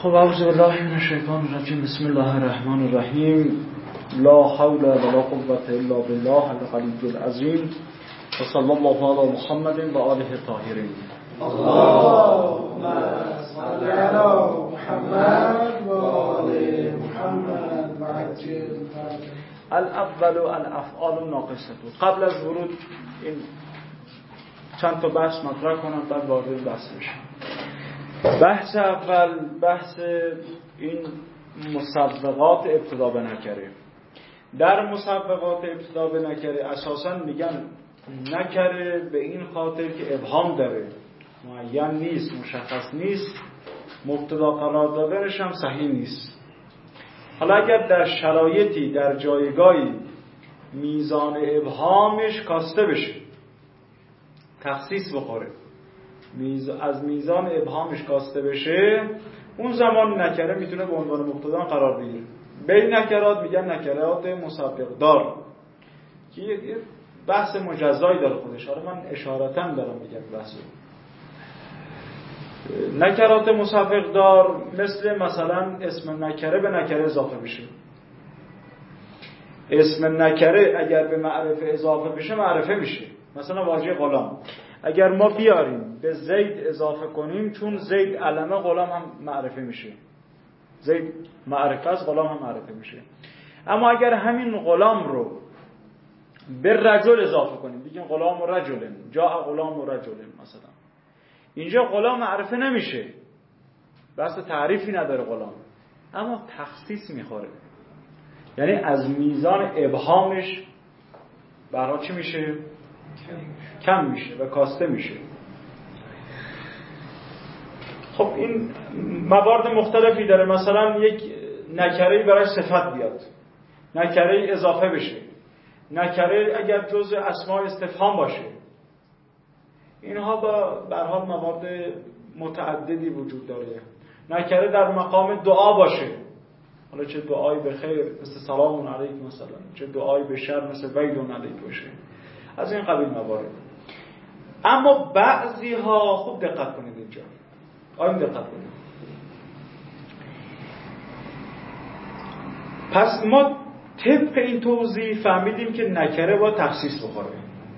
خب اعوذ بالله من الشیطان الرجیم. بسم الله الرحمن الرحیم. لا حول ولا قوة الا بالله العلی العظیم. و صلی الله علی محمد و آله الطاهرین. اللهم صل علی محمد و آل محمد و عجل الاول الافعال ناقصه. قبل از ورود این چند تا بحث مطرح کنم بعد وارد بحث بشم. بحث اول بحث این مسبقات ابتدا به نکره. در مسبقات ابتدا به نکره اساساً میگن نکره به این خاطر که ابهام داره، معین نیست، مشخص نیست، مبتدا قرار دادنش هم صحیح نیست. حالا اگر در شرایطی در جایگاهی میزان ابهامش کاسته بشه، تخصیص بخوره، از میزان ابهامش کاسته بشه، اون زمان نکره میتونه به عنوان مبتدا قرار بگیره. به نکرات میگن نکرات مسبق دار که یه بحث مجزایی داره خودش. حالا من اشارتاً دارم میگم بحثو. نکرات مسبق دار مثلا اسم نکره به نکره اضافه بشه. اسم نکره اگر به معرفه اضافه بشه معرفه میشه. مثلا واژه غلام اگر ما بیاریم به زید اضافه کنیم، چون زید علمه غلام هم معرفه میشه. زید معرفه از غلام هم معرفه میشه. اما اگر همین غلام رو به رجل اضافه کنیم، بگیم غلام و رجل، جاء غلام و رجل مثلا، اینجا غلام معرفه نمیشه، بحث تعریفی نداره غلام، اما تخصیص میخوره. یعنی از میزان ابهامش برای چی میشه؟ کم میشه و کاسته میشه. خب این موارد مختلفی داره. مثلا یک نکره‌ای برای صفت بیاد، نکره‌ای اضافه بشه، نکره اگر جزء اسماء استفهام باشه، اینها به هر حال موارد متعددی وجود داره. نکره در مقام دعا باشه، حالا چه دعایی به خیر مثل سلام علیک مثلا، چه دعایی به شر مثل ویل علیک باشه، از این قبیل موارد. اما بعضی ها خوب دقت کنید اینجا، آیم دقت کنید. پس ما طبق این توضیح فهمیدیم که نکره با تخصیص بخوره.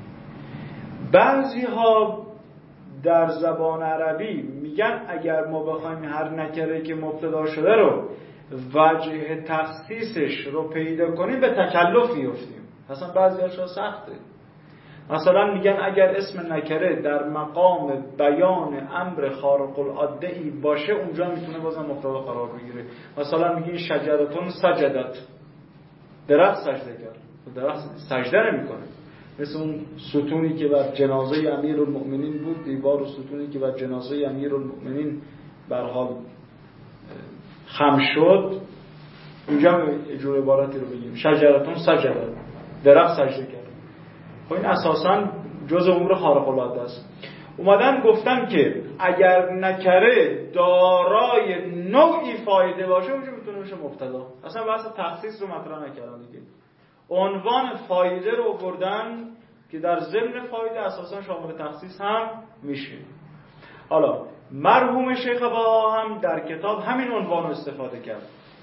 بعضی ها در زبان عربی میگن اگر ما بخوایم هر نکره که مبتدا شده رو وجه تخصیصش رو پیدا کنیم به تکلف میفتیم. اصلا بعضی هاشا سخته. مثلا میگن اگر اسم نکره در مقام بیان امر خارق العاده ای باشه، اونجا میتونه بازم مبتدا قرار بگیره. مثلا میگین شجرتون سجدت، درخت سجده کرد، درخت سجده نمیکنه. مثل اون ستونی که بر جنازه امیرالمؤمنین بود، دیوار و ستونی که بر جنازه امیرالمؤمنین بر حال خم شد، اینجا اجور عبارتی رو بگیم شجرتون سجدت، درخت سجده کرد. خب این اساساً جزء امور خارق العاده است. اومدن گفتن که اگر نکره دارای نوعی فایده باشه، اونجا میتونه بشه مبتدا. اصلا بحث تخصیص رو مطرح نکردن دیگه. عنوان فایده رو آوردن که در ضمن فایده اساساً شامل تخصیص هم میشه. حالا مرحوم شیخ بها هم در کتاب همین عنوان رو استفاده کرد.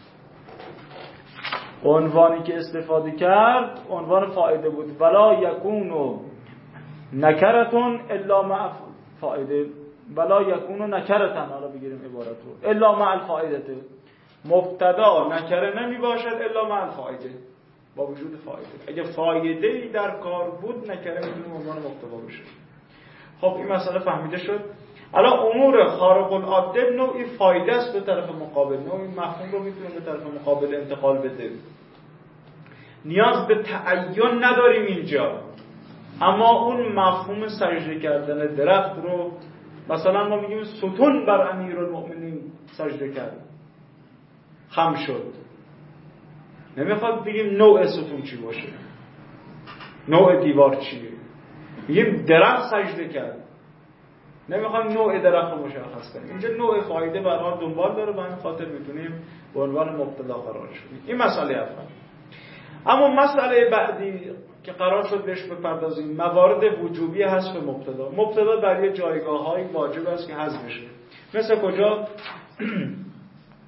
عنوانی که استفاده کرد عنوان فایده بود. ولا یکون نکرتون الا مع فایده، ولا یکون نکرتن، حالا بگیریم عبارت رو، الا مع الفایده. مبتدا نکره نمی باشد الا مع الفایده، با وجود فایده. اگه فایده‌ای در کار بود نکره میتونه عنوان مبتدا بشه. خب این مسئله فهمیده شد. الان امور خارق العاده نوعی فایده است به طرف مقابل، نوعی مفهوم رو میتونه به طرف مقابل انتقال بده. نیاز به تعین نداریم اینجا. اما اون مفهوم سجده کردن درخت رو مثلا ما میگیم ستون بر امیرالمؤمنین سجده کرد، خم شد، نمیخواد بگیم نوع ستون چی باشه، نوع دیوار چیه، میگیم درخت سجده کرد، نمیخوام نوع درخت رو مشخص کنیم. اینجا نوع فایده برای دنبال داره، به همین خاطر میتونیم به عنوان مبتدا قرارش بدیم. این مسئله اول. اما مسئله بعدی که قرار شد بهش بپردازیم موارد وجوبی حذف مبتدا. مبتدا در یه جایگاه‌های واجب است که حذف بشه. مثل کجا؟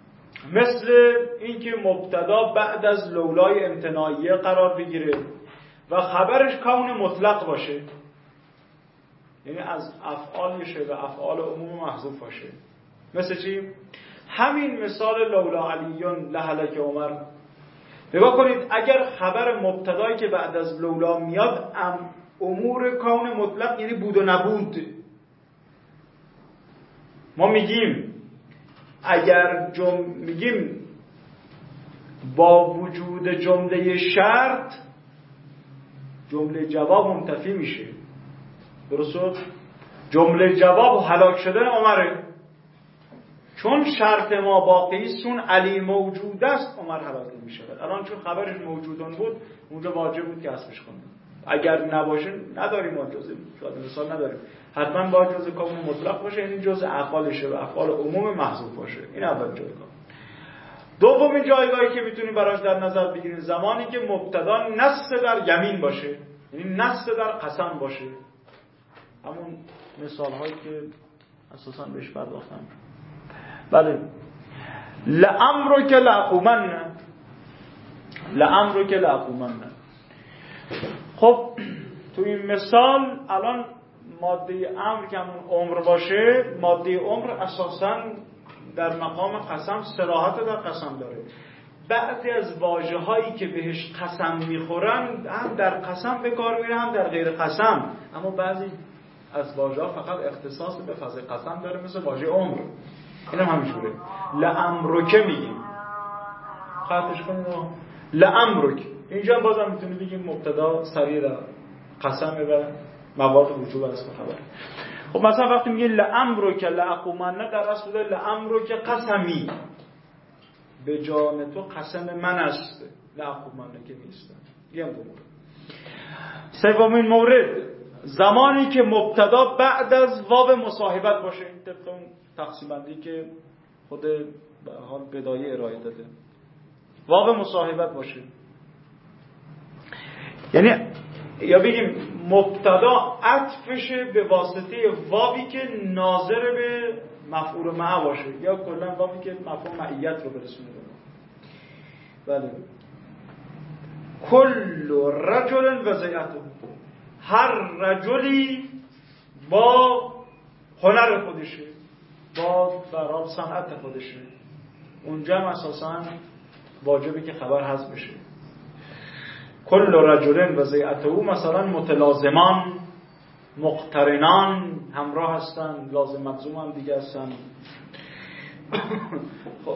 مثل اینکه مبتدا بعد از لولای امتناعیه قرار بگیره و خبرش کون مطلق باشه، یعنی از افعال شه و افعال عموم محذوف باشه. مثل چی؟ همین مثال لولا علیون لهلک عمر. نگاه کنید، اگر خبر مبتدایی که بعد از لولا میاد امور کون مطلق یعنی بود و نبود، ما میگیم اگر میگیم با وجود جمله شرط جمله جواب منتفی میشه. درسته؟ جمله جواب هلاک شدن عمره، چون شرط ما باقی سون علی موجود است عمر هلاک نمیشه. الان چون خبرش موجودان بود اونجا واجب بود که حذفش کنیم. اگر نباشه نداریم، ما جزء شاید مثال نداریم، حتما باید جزء کون مطلق باشه، یعنی جزء افعالشه و افعال عموم محذوف باشه. این اول جایگاه. دومین جایگاهی که میتونیم براش در نظر بگیریم زمانی که مبتدا نص در یمین باشه، یعنی نص در قسم باشه. همون مثال هایی که اساسا بهش پرداختم. بله، لعمرک لأقومن، لعمرک لأقومن. خب تو این مثال الان ماده امر که همون عمر باشه، ماده عمر اساساً در مقام قسم صراحت در قسم داره. بعضی از واژه هایی که بهش قسم میخورن هم در قسم به کار میره هم در غیر قسم، اما بعضی از واژه ها فقط اختصاص به فاز قسم داره، مثل واژه عمر. این هم همینجوره. لعمرک میگیم، خطش کنیم لعمرک. اینجا بازم میتونیم بگیم مبتدا سریع در قسمه و مواد وجوب است خبر. خب مثلا وقتی میگه لعمرک لأقومن، در اصل بوده لعمرک قسمی، به جان تو قسم من است، لأقومن که نیست. یه مورد. سومین مورد، زمانی که مبتدا بعد از واو مصاحبت باشه. این طبق اون تقسیم بندی که خود به حال بدایه ارائه داده، واو مصاحبت باشه، یعنی یا بگیم مبتدا عطفشه به واسطه واوی که ناظر به مفعول معه باشه، یا کلا واوی که مفعول معیت رو برسونه. بله، کل رجل و زیعته، هر رجلی با هنر خودشه، با برای صنعت خودشه. اونجا هم اساساً واجبه که خبر حذف بشه. کل رجل و زیعته مثلا متلازمان، مقترنان، همراه هستن، لازم ملزوم هم دیگه هستن. خب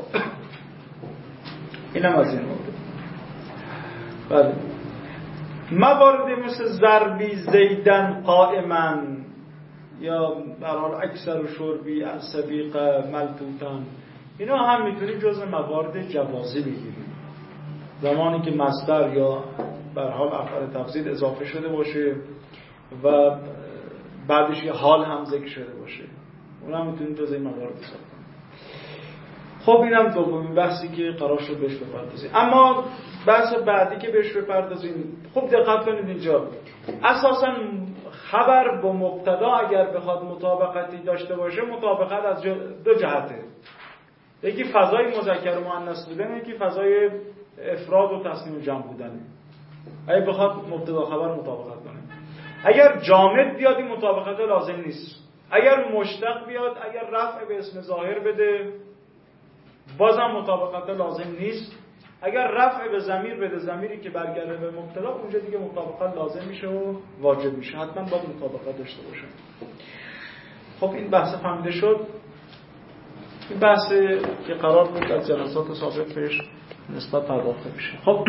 اینم از این مورد. بله، موارد مثل ضربی زیدن قائما، یا برحال اکثر و شربی از سبیق ملتوتان، اینا هم میتونیم جزء موارد جوازی بگیریم. زمانی که مصدر یا برحال افعال تفضیل اضافه شده باشه و بعدش یه حال هم ذکر شده باشه، اون هم میتونیم جزء موارد حساب کنیم. خب اینم دومین بحثی که قرار شد بهش بپردازیم. اما بحث بعدی که بهش بپردازیم، خوب دقت کنید اینجا اساساً خبر با مبتدا اگر بخواد مطابقتی داشته باشه، مطابقت از دو جهته. یکی فضای مذکر و مؤنث بودن، یکی فضای افراد و تثنیه و جمع بودن. اگه بخواد مبتدا خبر مطابقت کنه، اگر جامد بیاد این مطابقت لازم نیست. اگر مشتق بیاد، اگر رفع به اسم ظاهر بده، بازم مطابقت لازم نیست. اگر رفع به ضمیر بده، ضمیری که برگرده به مبتدا، اونجا دیگه مطابقت لازم میشه و واجب میشه، حتما باید مطابقت داشته باشه. خب این بحث فهمیده شد. این بحث که قرار بود از جلسات سابق بهش نسبت پرداخته بشه. خب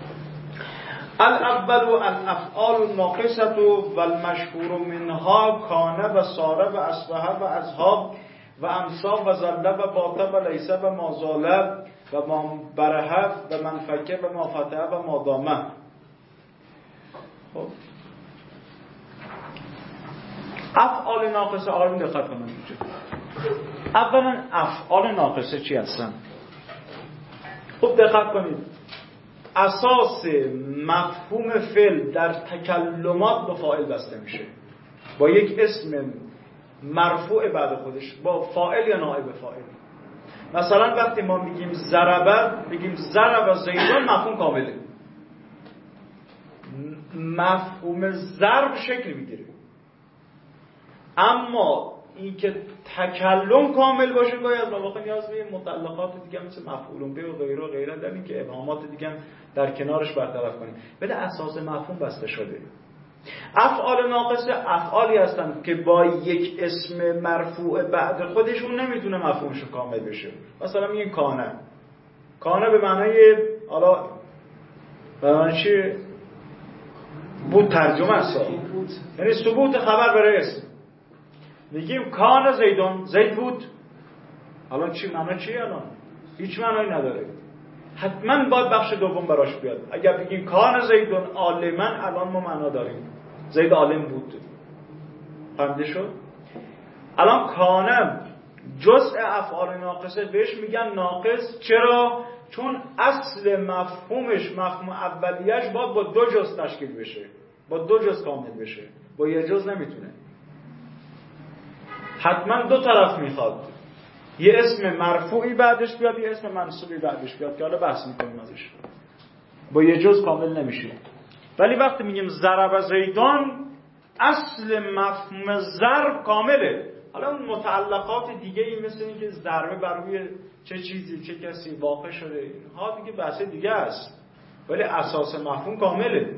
الاول و الافعال الناقصه و المشهور منها کان و ساره و اصبح و اصحاب و امسا و ظل و باطه و لیسه و مازاله و ما برهف و منفکه و ما فتحه و ما دامه. خب افعال ناقصه، آقایون دقت کنید اینجا. اولا افعال ناقصه چی هستن؟ خب دقت کنید، اساس مفهوم فعل در تکلمات با فاعل بسته میشه، با یک اسم مرفوع بعد خودش، با فاعل یا نائب فاعل. مثلا وقتی ما میگیم ضرب زیدون مفهوم کامله. مفهوم ضرب شکل میگیره، اما این که تکلم کامل باشه باید واقعا نیاز به مطلقات دیگه مثل مفعول به و غیره و غیره داریم که ابهامات دیگه در کنارش برطرف کنیم. بده اساس مفهوم بسته شده. افعال ناقصه افعالی هستند که با یک اسم مرفوع بعد خودشون نمیتونه مفهومشون کامل بشه. مثلا میگن کانه به معنای حالا به معنی چی؟ بود ترجمه است، یعنی ثبوت خبر برای اسم. میگیم کان زیدون، زید بود. الان چی معنی چیه؟ الان هیچ معنی نداره. حتما باید بخش دوم براش بیاد. اگر بگیم کان زیدون عالما، الان ما معنا داریم زید عالم بود. فهمیده شد؟ الان کانه جزء افعال ناقصه بهش میگن ناقص. چرا؟ چون اصل مفهومش، مفهوم اولیش باید با دو جزء تشکیل بشه، با دو جزء کامل بشه، با یه جزء نمیتونه. حتما دو طرف میخواد، یه اسم مرفوعی بعدش بیاد، یه اسم منصوبی بعدش بیاد که حالا بحث میکنیم ازش. با یه جزء کامل نمیشه. ولی وقتی میگیم ضرب زیدان، اصل مفهوم ضرب کامله. حالا اون متعلقات دیگه ای مثل این که ضربه بر روی چه چیزی، چه کسی واقع شده، اینها دیگه بحث دیگه است، ولی اساس مفهوم کامله.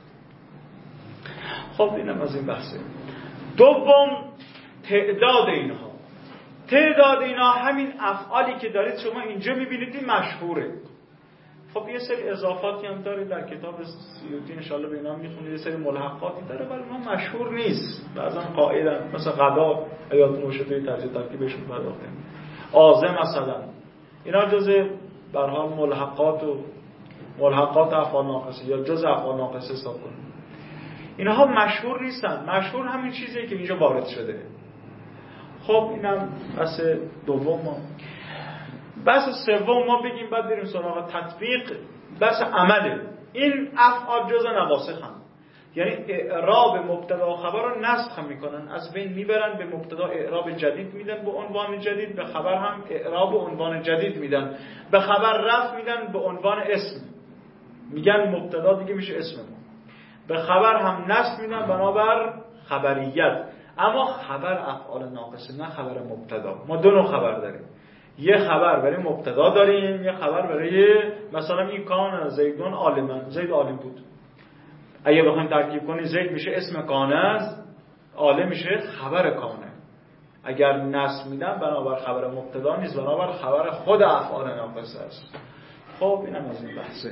خب اینم از این بحثه. دوم، تعداد اینها همین افعالی که دارید شما اینجا میبینید این مشهوره. خب یه سری اضافاتی هم داره در کتاب سیوطی، انشاءالله به اینا میخونید، یه سری ملحقاتی داره ولی اونها مشهور نیست. بعضا قاعدن، مثلا غدا یادتون باشه توی ترجیح ترکیبشون پرداختیم. آزه مثلا، اینا جزء به هر حال ملحقات افعال ناقصه یا جزء افعال ناقصه حساب کنید. اینها مشهور نیستن. مشهور همین چیزیه که اینجا وارد شده. خب اینم بحث دوم. بحث سوم ما بگیم بعد بریم سراغ تطبیق. بحث عمله. این افعال جزء نواسخ هم، یعنی اعراب مبتدا و خبر رو نسخ میکنن، از بین میبرن، به مبتدا اعراب جدید میدن به عنوان جدید، به خبر هم اعراب به عنوان جدید میدن، به خبر رفع میدن به عنوان اسم، میگن مبتدا دیگه میشه اسم ما، به خبر هم نسخ میدن بنابر خبریت. اما خبر افعال ناقصه، نه خبر مبتدا. ما دو نوع خبر داریم، یه خبر برای مبتدا داریم، یه خبر برای مثلا این کان زیدون عالما، زید عالم بود. اگه بخوایم ترکیب کنیم زید میشه اسم کانه، عالم میشه خبر کانه. اگر نصب میدن بنابر خبر مبتدا نیست، بنابر خبر خود افعال ناقصه است. خب اینم از این بحثه.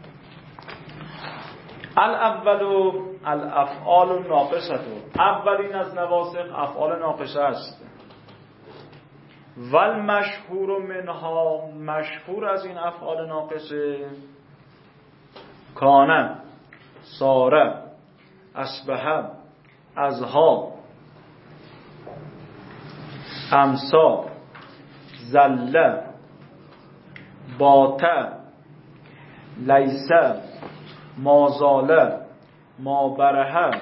الاول الافعال الناقصه، اولین از نواسخ افعال ناقصه است. والمشهور منها، مشهور از این افعال ناقصه، کان، صار، اصبح، ازها، امسا، زل، بات، لیس، مازال، مابرهه،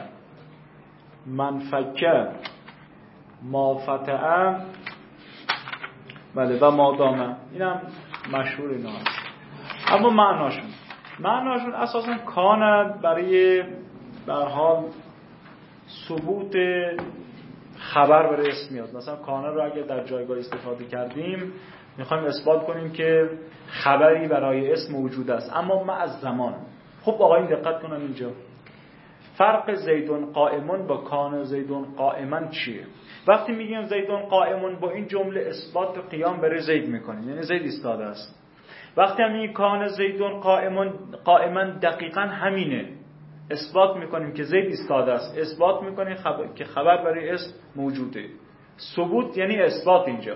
منفکه، مافتعه، بله، و مادامه. اینم مشهور اینا هست. اما معناشون اساسا کان برای به هر حال ثبوت خبر برای اسم میاد. مثلا کانه رو اگه در جایگاه استفاده کردیم میخوایم اثبات کنیم که خبری برای اسم موجود است، اما مع الزمان. خب آقایون دقت کنن اینجا فرق زیدون قائمون با کان زیدون قائمن چیه؟ وقتی میگیم زیدون قائمون، با این جمله اثبات قیام برای زید میکنیم، یعنی زید ایستاده است. وقتی هم میگیم کان زیدون قائمن، دقیقاً همینه، اثبات میکنیم که زید ایستاده است، اثبات میکنیم که خبر برای اسم موجوده. ثبوت یعنی اثبات اینجا.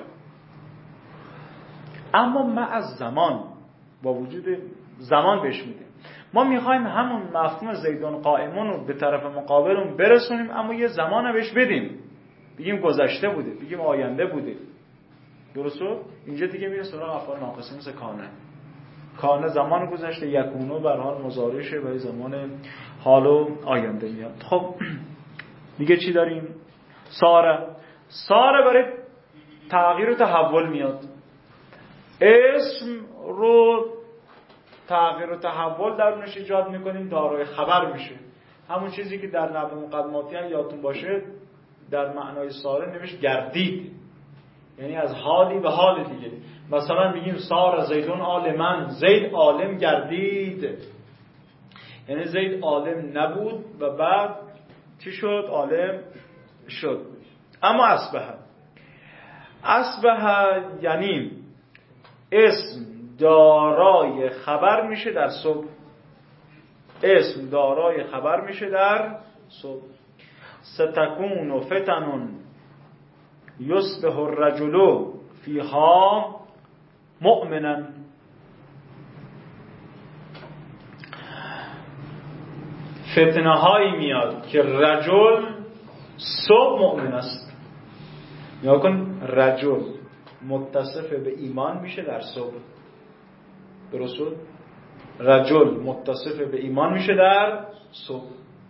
اما مع الزمان، با وجود زمان بهش میدیم. ما میخوایم همون مفهوم زیدون قائمون رو به طرف مقابلمون برسونیم، اما یه زمان بهش بدیم، بگیم گذشته بوده، بگیم آینده بوده. درسته؟ اینجا دیگه میره سراغ افعال ناقصه مثل کانه زمان گذشته، یکونو به هر حال مضارعشه و زمان حال و آینده میاد. خب دیگه چی داریم؟ ساره برای تغییر و تحول میاد. اسم رو تغییر و تحول درونش ایجاد میکنیم، دارای خبر میشه. همون چیزی که در نحو مقدماتی هم یادتون باشه در معنای ساره نوشت گردید، یعنی از حالی به حال دیگه. مثلا میگیم سار زیدون عالما، زید عالم گردید، یعنی زید عالم نبود و بعد چی شد؟ عالم شد. اما اصبح یعنی اسم دارای خبر میشه در صبح. اسم دارای خبر میشه در صبح. ستکون فتن یصبح الرجل فیها مؤمنا. فتنه هایی میاد که رجل صبح مؤمن است. یا کن رجل متصف به ایمان میشه در صبح. درست شد؟ رجل متصف به ایمان میشه در صبح.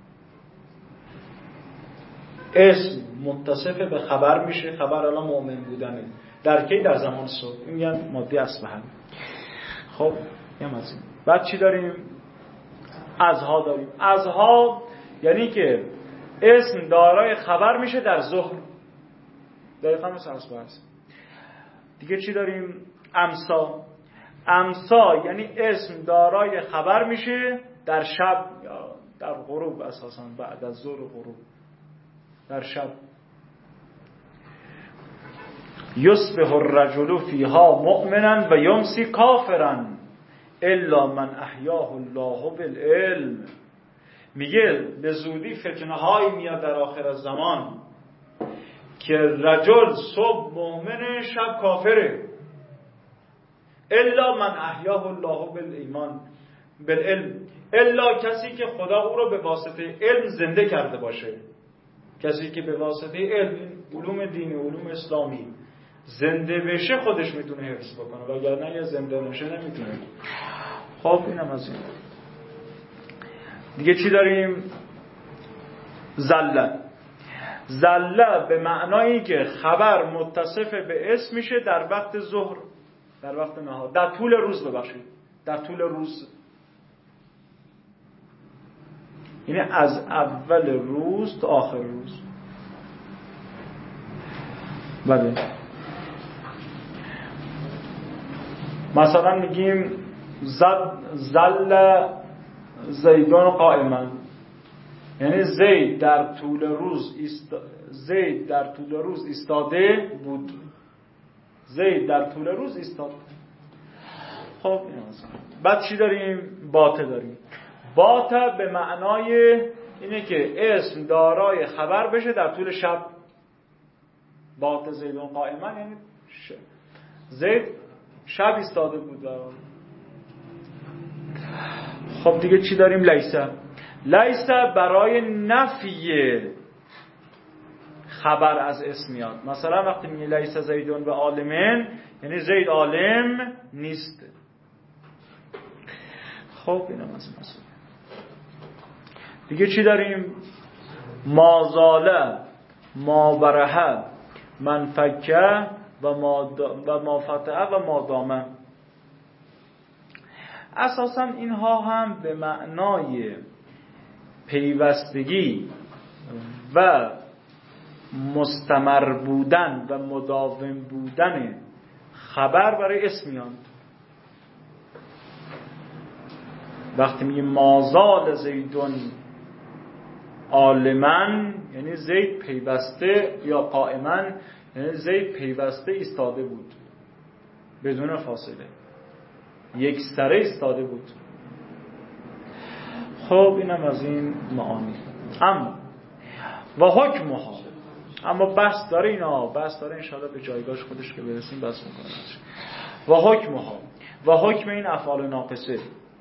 اسم متصف به خبر میشه، خبر الان مؤمن بودنه. در کی؟ در زمان صبح. این میگن ماده اصبح. خب یه مزید. بعد چی داریم؟ ازها داریم. ازها یعنی که اسم دارای خبر میشه در ظهر. دقیقا مثل اصبح است. دیگه چی داریم؟ امسا یعنی اسم دارای خبر میشه در شب یا در غروب، اساسا بعد از ظهر و غروب، در شب. یصبح الرجل فیها مؤمنا و یمسی کافرا الا من احیاه الله بالعلم. میگه به زودی فتنه هایی میاد در آخر الزمان که رجل صبح مؤمنه، شب کافره. الا من احیاه الله بالایمان بالعلم، الا کسی که خدا او رو به واسطه علم زنده کرده باشه. کسی که به واسطه علم، علوم دینی، علوم اسلامی زنده بشه خودش میتونه حفظ بکنه، وگرنه یه زنده نشه نمیتونه. خب اینم از این. دیگه چی داریم؟ زله به معنایی که خبر متصف به اسم میشه در وقت ظهر، در وقت نهار، در طول روز. ببخشید در طول روز، یعنی از اول روز تا آخر روز. بله مثلا میگیم زل زیدون قائما، یعنی زید در طول روز ایستاده بود. زید در طول روز ایستاد. خب بعد چی داریم؟ باته داریم. باته به معنای اینه که اسم دارای خبر بشه در طول شب. باته زیدون قائما یعنی زید شب ایستاده بود. خب دیگه چی داریم؟ لیسه برای نفی خبر از اسم میاد. مثلا وقتی میگه لیسه زیدون به عالمین، یعنی زید عالم نیست. خب اینم از مسئله. دیگه چی داریم؟ مازاله، مابرهه، منفکه و مافتعه و مادامه. اساسا اینها هم به معنای پیوستگی و مستمر بودن و مداوم بودن خبر برای اسم میان. وقتی میگه مازال زیدون عالمن، یعنی زید پیوسته، یا قائما یعنی زید پیوسته ایستاده بود بدون فاصله، یک سره ایستاده بود. خب اینم از این معانی. و حکمها، اما بحث داره اینا، بحث داره انشاءالله به جایگاهش خودش که برسیم بحث میکنه. و حکمها، و حکم این افعال ناقصه،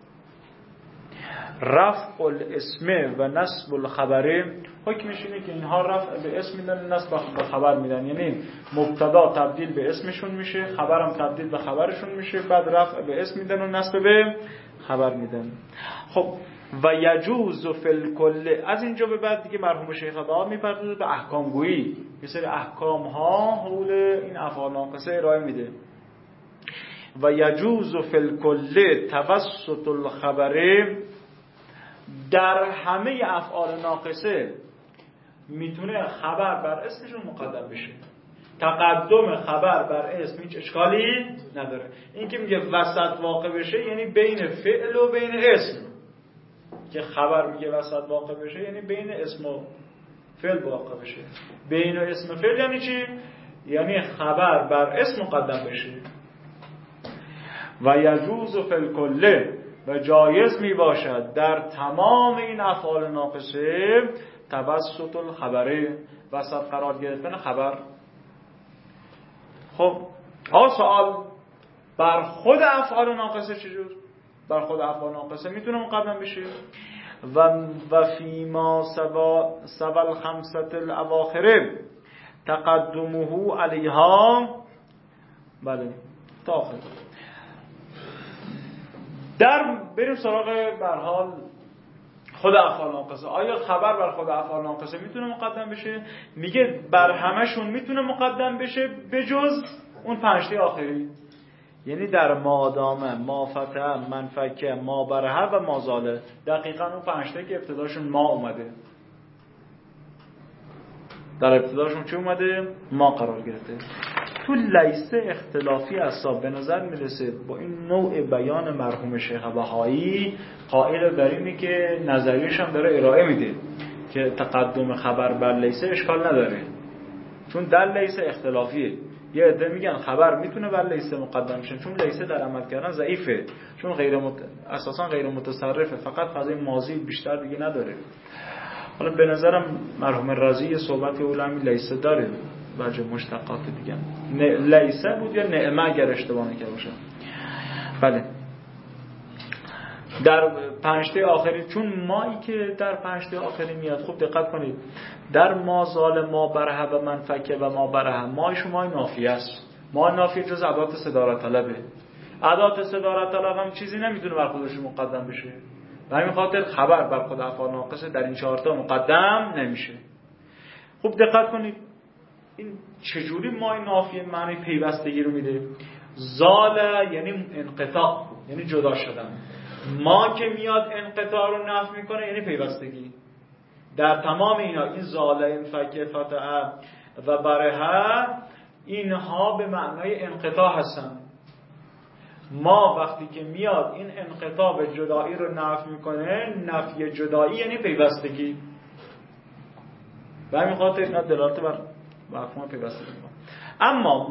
رفع الاسم و نصب الخبره، حکمش اینه که اینها رفع به اسم میدن، نصب به خبر میدن. یعنی مبتدا تبدیل به اسمشون میشه، خبرم تبدیل به خبرشون میشه، بعد رفع به اسم میدن و نصب به خبر میدن. خب و یجوز فی الکل، از اینجا به بعد دیگه مرحوم شیخ عباد میپردازه به احکام گویی، یه سری احکام ها حول این افعال ناقصه ارائه میده. و یجوز فی الکل توسط الخبر، در همه افعال ناقصه میتونه خبر بر اسمشون مقدم بشه. تقدم خبر بر اسم هیچ اشکالی نداره. این که میگه وسط واقع بشه یعنی بین فعل و بین اسم، که خبر میگه وسط واقع بشه یعنی بین اسم و فعل واقع بشه. بین اسم و فعل یعنی چی؟ یعنی خبر بر اسم مقدم بشه. و یجوز فی الکل، و جایز می باشد در تمام این افعال ناقصه توسط الخبره، وسط قرار گرفتن خبر. خب سوال، بر خود افعال ناقصه چجور؟ بر خود افعال ناقصه میتونه مقدم بشه. و فیما سوا الخمسة الاواخر تقدمه علیها. بله تا آخر. بریم سراغ به هر حال خود افعال ناقصه. آیا خبر بر خود افعال ناقصه میتونه مقدم بشه؟ میگه بر همشون میتونه مقدم بشه بجز اون 5 تا آخری، یعنی در مادامه، ما فتح، من فکه، ما برهه و ما زاله. دقیقا اون 5 تا که ابتداشون ما اومده، در ابتداشون چی اومده؟ ما قرار گرفته. تو لیسته اختلافی اصحاب به نظر میرسه با این نوع بیان مرحوم شیخ بهایی قائل بر اینه که نظریش هم داره ارائه میده که تقدم خبر بر لیسته اشکال نداره، چون در لیسته اختلافیه. یه عده میگن خبر میتونه بر لیسته مقدم شه چون لیسته در عمل کردن ضعیفه، چون اساسا غیر متصرفه، فقط فضای ماضی بیشتر دیگه نداره. حالا به نظرم مرحوم رازی صحبت علمی لیسه داره، وجه مشتقات دیگه لیسه بود یا نعمه اگر اشتباه نکرده باشم. بله در 5 تا آخری، چون مایی که در 5 تا آخری میاد، خوب دقت کنید، در ما زال، ما برهه و من فکه و ما برهه، مای شما نافیه است. ما نافیه جز ادات صدارت طلبه. ادات صدارت طلب هم چیزی نمیتونه بر خودش مقدم بشه، به همین خاطر خبر بر خود افعال ناقصه در این 4 تا مقدم نمیشه. خوب دقت کنید این چجوری مای نافیه معنی پیوستگی رو میده. زال یعنی انقطاع، یعنی جدا شدن. ما که میاد انقطاع رو نفی میکنه یعنی پیوستگی. در تمام اینا، این زال، این فکه، فتحه و برهه، اینها به معنای انقطاع هستن. ما وقتی که میاد این انقطاع به جدایی رو نفی میکنه، نفی جدایی یعنی پیوستگی. به همین خاطر اینا دلالت بر مفهوم پیوستگی میکنه. اما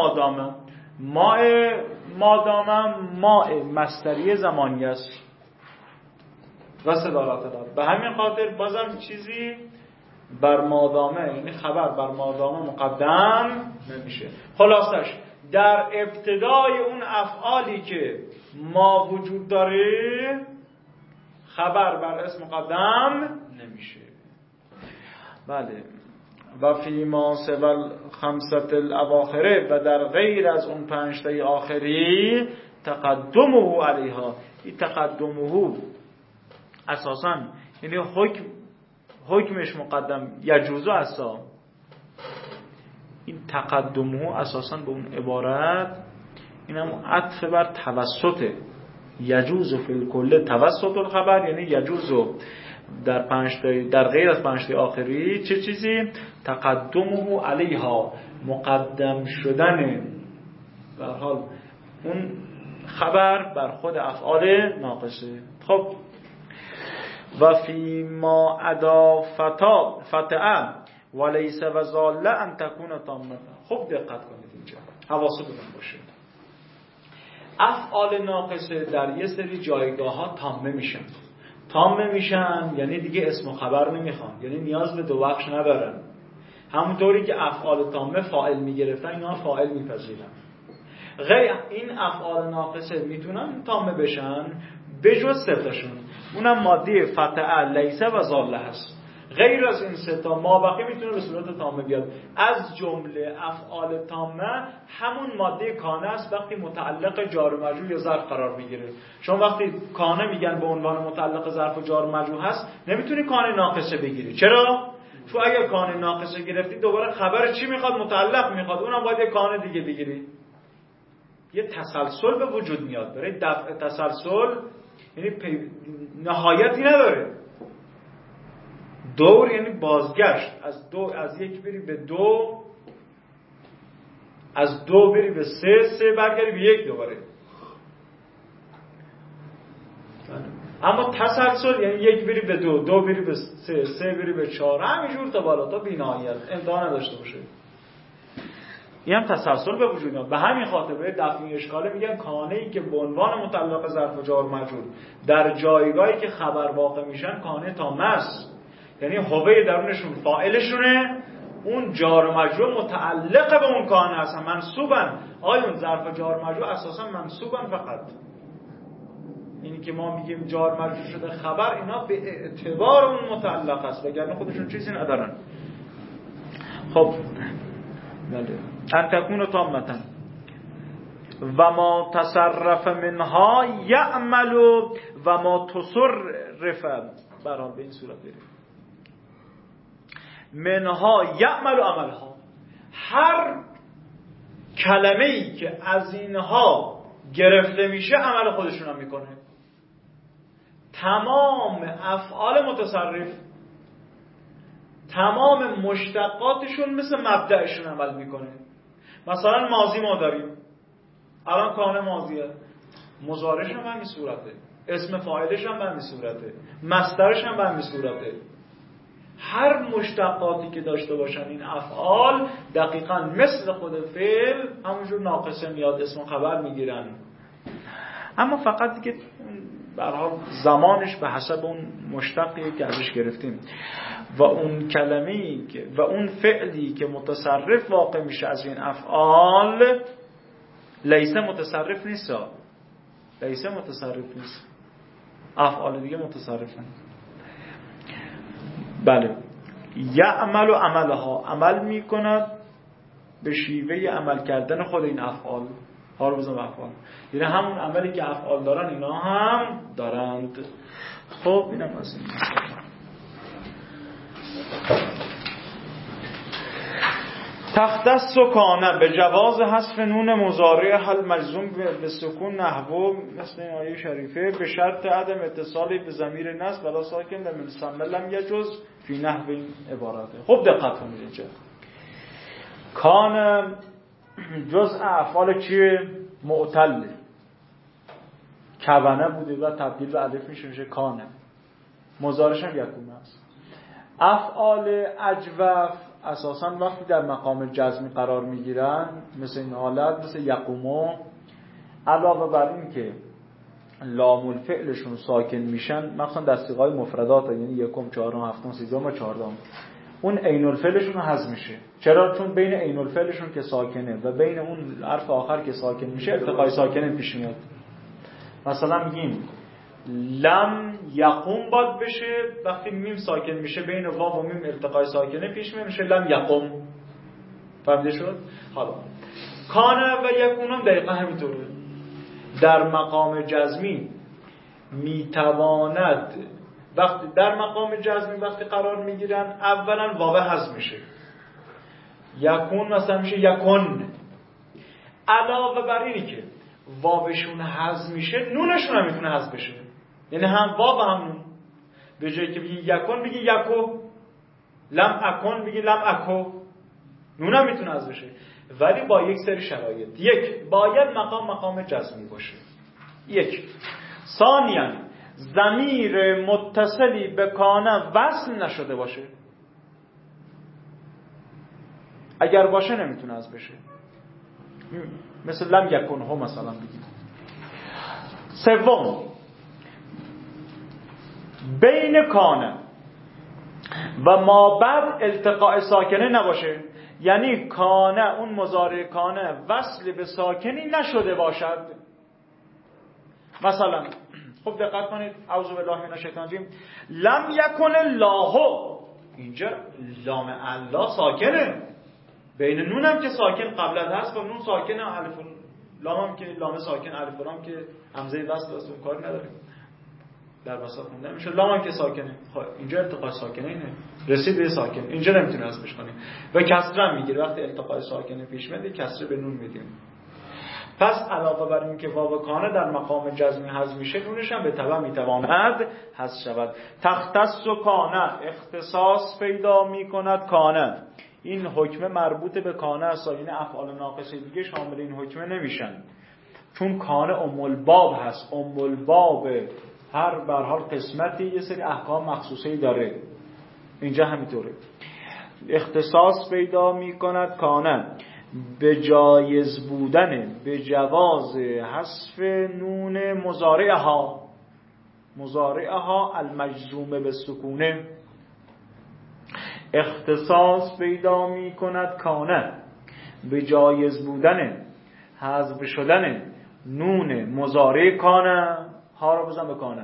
مادامه ماء مصدری زمانی است و صدارت داد. به همین خاطر بازم چیزی بر مادامه، یعنی خبر بر مادامه مقدم نمیشه. خلاصش در ابتدای اون افعالی که ما وجود داره خبر بر اسم مقدم نمیشه. بله. و فی ما سوال خمسة الاواخره، و در غیر از اون 5 تا آخری تقدمه علیها. این تقدمه اساساً یعنی حکمش مقدم یجوزو اسا. این تقدمه اساساً به اون عبارت این هم عطف بر توسطه. یجوز فی الکل توسط الخبر، یعنی یجوز در غیر از 5 تا آخری چه چیزی؟ تقدمه علیها، مقدم شدن به هر حال اون خبر بر خود افعال ناقصه. خب و فی ما ادا فتعه و لیس و زاله ان تکون تامه. خب دقت کنید اینجا، حواستون باشه. افعال ناقصه در یه سری جایگاه ها تامه میشن یعنی دیگه اسم و خبر نمیخوان، یعنی نیاز به 2 بخش ندارن. همونطوری که افعال تامه فاعل میگرفتن اینا فاعل میپذیرن. غیر این افعال ناقصه میتونن تامه بشن بجز 3 تاشون، اونم ماده فتعه، لیسه و زاله هست. غیر از این 3 تا ما بقیه میتونه به صورت تامه بیاد. از جمله افعال تامه همون ماده کانه است وقتی متعلق جار و مجرور یا ظرف قرار میگیره. شما وقتی کانه میگن به عنوان متعلق ظرف و جار و مجرور هست، نمیتونی کانه ناقصه بگیری. چرا؟ چون اگر کانه ناقصه گرفتی دوباره خبر چی میخواد؟ متعلق میخواد، اونم باید یک کانه دیگه بگیری. یه تسلسل به وجود میاد. برای دفع تسلسل یعنی نهایتی نداره. دور یعنی بازگشت، از یک بری به دو، از دو بری به سه برگردی به یک دوباره. اما تسلسل یعنی یک بری به دو بری به سه بری به چهار، همینجور تا بالا تا بی‌نهایت، انتها نداشته باشه. این هم تسلسل به وجود میاد. به همین خاطر به دفع اشکاله میگن کانه‌ای که به عنوان متعلق ظرف و جار مجرور در جایگاهی که خبر واقع میشن کانه تامه است، یعنی هوه درونشون فاعلشونه، اون جار و مجرور متعلق به اون کانه هستن، منصوبن. آیون ظرف و جار مجرور اساسا منصوبن فقط. اینی که ما میگیم جار مجرور شده خبر، اینا به اعتبار اون متعلق است، وگرنه خودشون چیزی ندارن. خب بله، ان تکون تامتا و ما تصرف منها یعمل و ما تصرف، برحال به این صورت بریم منها یعمل و عملها، هر کلمه ای که از اینها گرفته میشه عمل خودشون هم میکنه. تمام افعال متصرف، تمام مشتقاتشون مثل مبدأشون عمل میکنه. مثلا ماضی ما داریم، الان کانه ماضیه، مضارعش هم همین صورته، اسم فاعلش هم همین صورته، مصدرش هم همین صورته. هر مشتقاتی که داشته باشن این افعال دقیقاً مثل خود فعل همونجور ناقصه میاد، اسم و خبر میگیرن. اما فقط دیگه به هر حال زمانش به حسب اون مشتقی که ازش گرفتیم و اون کلمه‌ای که و اون فعلی که متصرف واقع میشه از این افعال لیسه متصرف نیست. لیسه متصرف نیست، افعال دیگه متصرفن. بله، یعمل و عملها، عمل میکند به شیوه عمل کردن خود این افعال. ها رو بزنم افعال، یعنی همون عملی که افعال دارن اینا هم دارند. خب اینم از این. تختص و کانه به جواز حذف نون مضارع حل مجزوم به سکون نحو مثل این آیه شریفه، به شرط عدم اتصالی به ضمیر نصب ولا ساکن و من لم یجوز فی نحو این عبارته. خب دقت کنید اینجا کانه جزء افعال چیه؟ معتل، کونه بوده و تبدیل به الف میشه کانه، مضارعش هم یکونه است. افعال اجوف اساساً وقتی در مقام جزمی قرار میگیرن مثل این حالت، مثل یقومو، علاوه بر این که لام الفعلشون ساکن میشن، مثلا در صیغه‌های مفردات، یعنی یکم، چهارم، هفتم، سیزدهم و چهاردهم، اون عین الفعلشون حذف میشه. چرا؟ چون بین عین الفعلشون که ساکنه و بین اون حرف آخر که ساکن میشه التقای ساکنه پیش میاد. مثلا میگیم لم یقوم باد بشه، وقتی میم ساکن میشه بین واو و میم التقای ساکنه پیش میشه، لم یقوم. فهمیده شد؟ حالا کانه و یکون هم دقیقا همینطوره. در مقام جزمی میتواند، وقتی در مقام جزمی وقتی قرار میگیرن اولا واو حذف میشه، یکون مثلا میشه یکون. علاوه بر اینی که واوشون حذف میشه نونشون هم میتونه حذف بشه، یعنی هم واو و هم نون. به جایی که بگی یکون بگی یکو، لم اکن بگی لم اکو، نون هم میتونه حذف بشه، ولی با یک سری شرایط. یک، باید مقام جزمی باشه. یک. ثانیاً ضمیر متصلی به کانه وصل نشده باشه. اگر باشه نمیتونه حذف بشه، مثل لم یکن ها مثلا بگیم. سوم، بین کانه و ما بعد التقاء ساکنه نباشه، یعنی کانه، اون مضارع کانه وصل به ساکنی نشده باشد. مثلا خب دقت کنید، اعوذ بالله من الشیطان الرجیم، لم یکن الله، اینجا لام الله ساکنه، بین نون هم که ساکن قبل از حذف و نون ساکنه، الف لام هم که لام ساکن، الف لام که همزه وصل است، اون کار نداریم در وسط مونده میشه، لام هم که ساکنه. خب اینجا التقاء ساکنه اینه، رسید به ساکن، اینجا نمیتونه حذفش کنیم و کسره میگیره. وقتی التقاء ساکنه پیش میاد کسره به نون میدیم. پس علاوه بر این که واو کانه در مقام جزمی حذف میشه، نونش هم به تبع میتواند حذف شود. تختص و کانه، اختصاص پیدا میکند کانه. این حکم مربوط به کانه است، این افعال ناقصه دیگه شامل این حکم نمیشن، چون کانه ام الباب هست. ام الباب هر به هر حال قسمتی یه سری احکام مخصوصی داره، اینجا همینطوره. اختصاص پیدا میکند کانه به جایز بودن، به جواز حذف نون مضارعها المجزوم به سکونه. اختصاص پیدا میکند کانه به جایز بودن، حذف شدن نون مضارع کانه. ها رو بزن به کانه،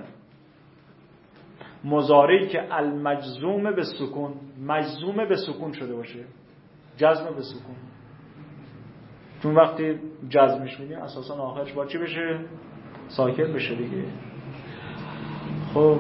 مضارعی که المجزوم به سکون، مجزوم به سکون شده باشه، جزم به سکون. چون وقتی جزمش میدیم اساسا آخرش با چی بشه؟ ساکن بشه دیگه. خب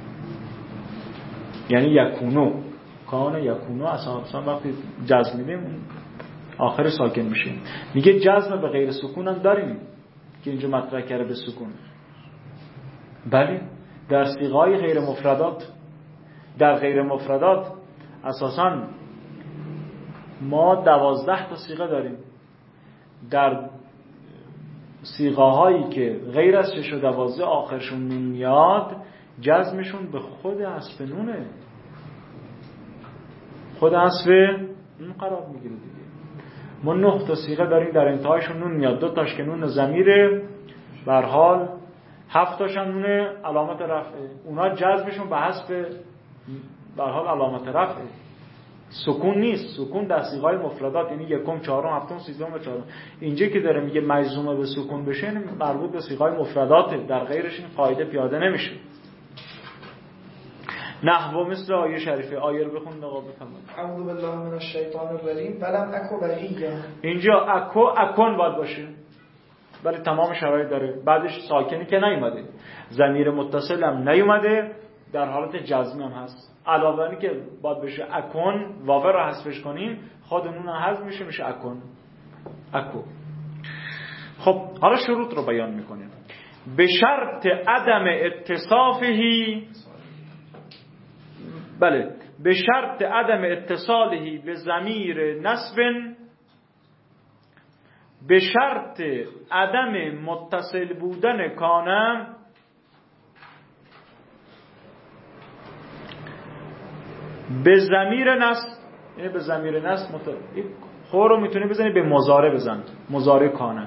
یعنی یکونو، کانه یکونو اساسا وقتی جزم میدیم آخر ساکن میشه. میگه جزم به غیر سکون هم داریم که اینجا مطرح کرده به سکون. بله در صیغه‌های غیر مفردات، در غیر مفردات اساساً ما 12 تا صیغه داریم. در صیغه‌هایی که غیر از 6 و 12 آخرشون نون میاد، جزمشون به خود حذف نونه، خود حذف نون قرار میگیره دیگه. ما 9 تا صیغه داریم در انتهایشون نون میاد، 2 تاش که نون ضمیره به هر حال، 7 تاشون نون علامت رفعه، اونا جزمشون به حذف به هر حال علامت رفعه، سکون نیست. سکون در صیغه‌های مفردات یعنی یکم، چهارم، هفتم، سیزدهم و چهارم. اینجا که داره میگه مجزومه به سکون بشه مربوط به صیغه‌های مفرداته، در غیرش این قاعده پیاده نمیشه. نحو مثل آیه شریفه. آیه رو بخون نقاب بفرمایید. اعوذ بالله من الشیطان الرجیم ولم اکو بغیا. اینجا اکن باید باشه، ولی تمام شرایط داره. بعدش ساکنی که نیومده، ضمیر متصل هم نیومده، در حالت جزمی هم هست. علاوه بر اینکه باید بشه اکن، واو رو حذفش کنیم، خود نون حذف میشه، میشه اکن، اکو. خب حالا شروط رو بیان میکنیم. به شرط عدم اتصافهی، بله، به شرط عدم اتصالهی به ضمیر نصب، به شرط عدم متصل بودن کانه به ضمیر نصب، یعنی به ضمیر نصب خور رو میتونی بزنی به مضارع بزن، مضارع کانه،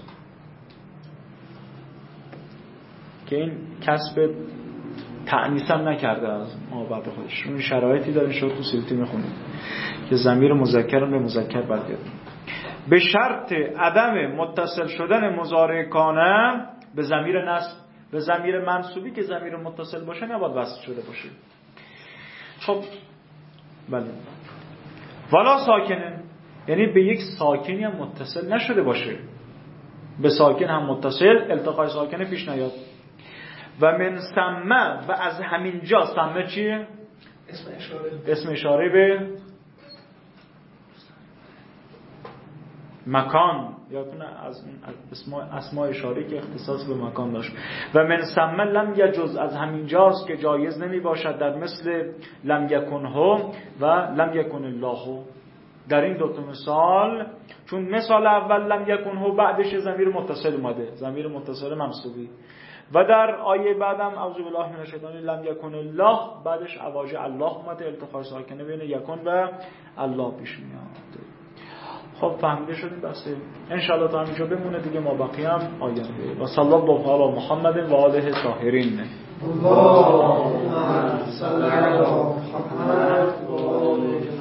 که این کسب تأنیث هم نکرده از ما بعد خودش. اون شرایطی داره، شروط تو سیوطی میخونید که ضمیر مذکر رو به مذکر برگرده. به شرط عدم متصل شدن مضارع کانه به ضمیر نصب، به ضمیر منصوبی که ضمیر متصل باشه نباید وصل شده باشه. خب بله. ولا ساکنه، یعنی به یک ساکنی هم متصل نشده باشه، به ساکن هم متصل، التقای ساکنه پیش نیاد. و من سمه، و از همین جا، سمه چیه؟ اسم اشاره به مکان، یادتونه از اسماء اشاره که اختصاص به مکان داشت. و من سمه لم یجوز، از همین جاست که جایز نمی باشد، در مثل لم یکنه و لم یکن الله. در این دو تا مثال، چون مثال اول لم یکنه بعدش ضمیر متصل اومده، ضمیر متصل منصوبی، و در آیه بعدم اعوذ بالله من الشیطان لم یکن الله بعدش اواژه الله اومده، التقاء ساکنه بین یکن و الله پیش میاد. خب فهمیده شدیم بس ان شاء الله تا همینجا بمونه دیگه، ما بقیه هم آینده. و صلی الله علی محمد و آله طاهرین. اللهم صل علی محمد و آله